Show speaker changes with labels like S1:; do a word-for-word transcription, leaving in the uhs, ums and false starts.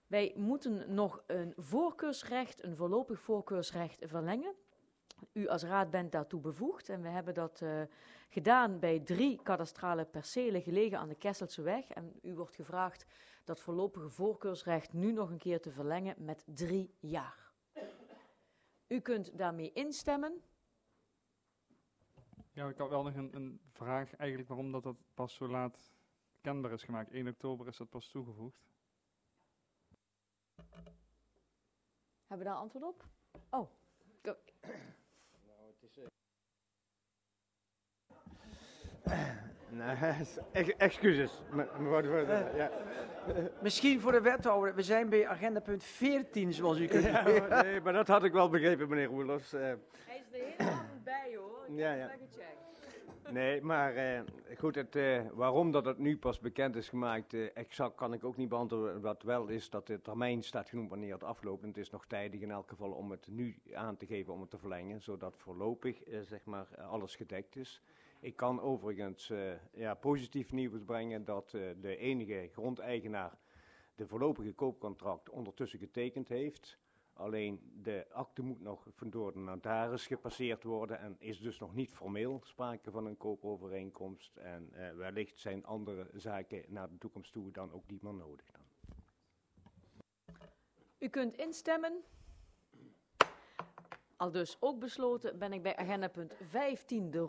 S1: Wij moeten nog een voorkeursrecht, een voorlopig voorkeursrecht verlengen. U als raad bent daartoe bevoegd en we hebben dat uh, gedaan bij drie kadastrale percelen gelegen aan de Kesselseweg. En u wordt gevraagd dat voorlopige voorkeursrecht nu nog een keer te verlengen met drie jaar. U kunt daarmee instemmen.
S2: Ja, ik had wel nog een, een vraag eigenlijk waarom dat, dat pas zo laat kenbaar is gemaakt. één oktober is dat pas toegevoegd.
S1: Hebben we daar antwoord op? Oh. Go.
S3: Nou, het is... Uh... nee, excuses, mevrouw de voorzitter. Ja.
S4: Misschien voor de wethouder, we zijn bij agenda punt veertien, zoals u kunt zien.
S3: Ja, nee, maar dat had ik wel begrepen, meneer Roelofs. Uh,
S1: Hij is er helemaal bij, hoor. Ik
S3: ja,
S1: heb
S3: ja.
S1: het gecheckt.
S3: Nee, maar uh, goed, het, uh, waarom dat het nu pas bekend is gemaakt, uh, exact kan ik ook niet beantwoorden. Wat wel is, dat de termijn staat genoemd wanneer het afloopt. En het is nog tijdig in elk geval om het nu aan te geven, om het te verlengen. Zodat voorlopig uh, zeg maar, alles gedekt is. Ik kan overigens uh, ja, positief nieuws brengen dat uh, de enige grondeigenaar de voorlopige koopcontract ondertussen getekend heeft. Alleen de akte moet nog door de notaris gepasseerd worden en is dus nog niet formeel sprake van een koopovereenkomst. En uh, wellicht zijn andere zaken naar de toekomst toe dan ook niet meer nodig. Dan.
S1: U kunt instemmen. Al dus ook besloten ben ik bij agenda punt vijftien de